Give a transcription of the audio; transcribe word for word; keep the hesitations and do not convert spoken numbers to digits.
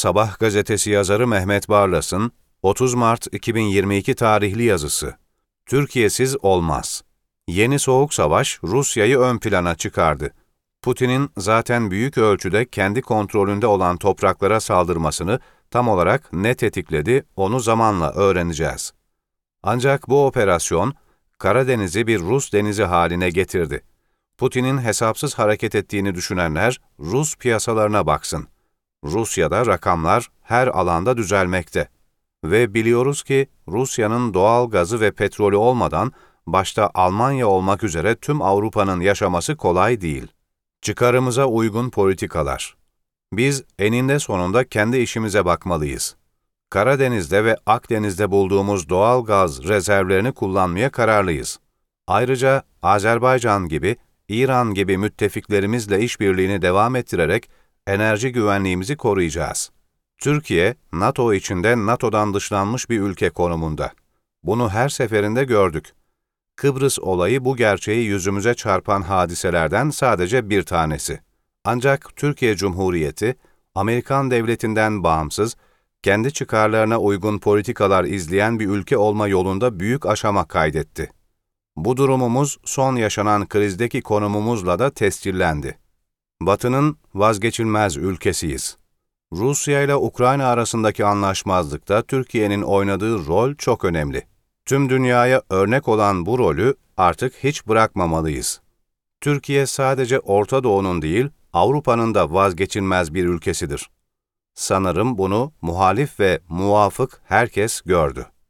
Sabah gazetesi yazarı Mehmet Barlas'ın otuz Mart iki bin yirmi iki tarihli yazısı. Türkiye'siz olmaz. Yeni soğuk savaş Rusya'yı ön plana çıkardı. Putin'in zaten büyük ölçüde kendi kontrolünde olan topraklara saldırmasını tam olarak ne tetikledi onu zamanla öğreneceğiz. Ancak bu operasyon Karadeniz'i bir Rus denizi haline getirdi. Putin'in hesapsız hareket ettiğini düşünenler Rus piyasalarına baksın. Rusya'da rakamlar her alanda düzelmekte. Ve biliyoruz ki Rusya'nın doğal gazı ve petrolü olmadan başta Almanya olmak üzere tüm Avrupa'nın yaşaması kolay değil. Çıkarımıza uygun politikalar. Biz eninde sonunda kendi işimize bakmalıyız. Karadeniz'de ve Akdeniz'de bulduğumuz doğal gaz rezervlerini kullanmaya kararlıyız. Ayrıca Azerbaycan gibi, İran gibi müttefiklerimizle işbirliğini devam ettirerek enerji güvenliğimizi koruyacağız. Türkiye, NATO içinde NATO'dan dışlanmış bir ülke konumunda. Bunu her seferinde gördük. Kıbrıs olayı bu gerçeği yüzümüze çarpan hadiselerden sadece bir tanesi. Ancak Türkiye Cumhuriyeti, Amerikan devletinden bağımsız, kendi çıkarlarına uygun politikalar izleyen bir ülke olma yolunda büyük aşama kaydetti. Bu durumumuz son yaşanan krizdeki konumumuzla da tescillendi. Batı'nın vazgeçilmez ülkesiyiz. Rusya ile Ukrayna arasındaki anlaşmazlıkta Türkiye'nin oynadığı rol çok önemli. Tüm dünyaya örnek olan bu rolü artık hiç bırakmamalıyız. Türkiye sadece Orta Doğu'nun değil, Avrupa'nın da vazgeçilmez bir ülkesidir. Sanırım bunu muhalif ve muvafık herkes gördü.